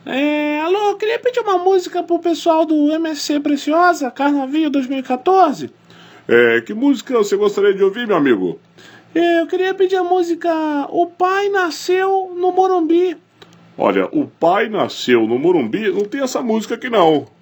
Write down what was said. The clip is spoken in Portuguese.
Alô, queria pedir uma música pro pessoal do MSC Preciosa, Carnaval 2014. Que música você gostaria de ouvir, meu amigo? Eu queria pedir a música O Pai Nasceu no Morumbi. Olha, O Pai Nasceu no Morumbi, não tem essa música aqui não.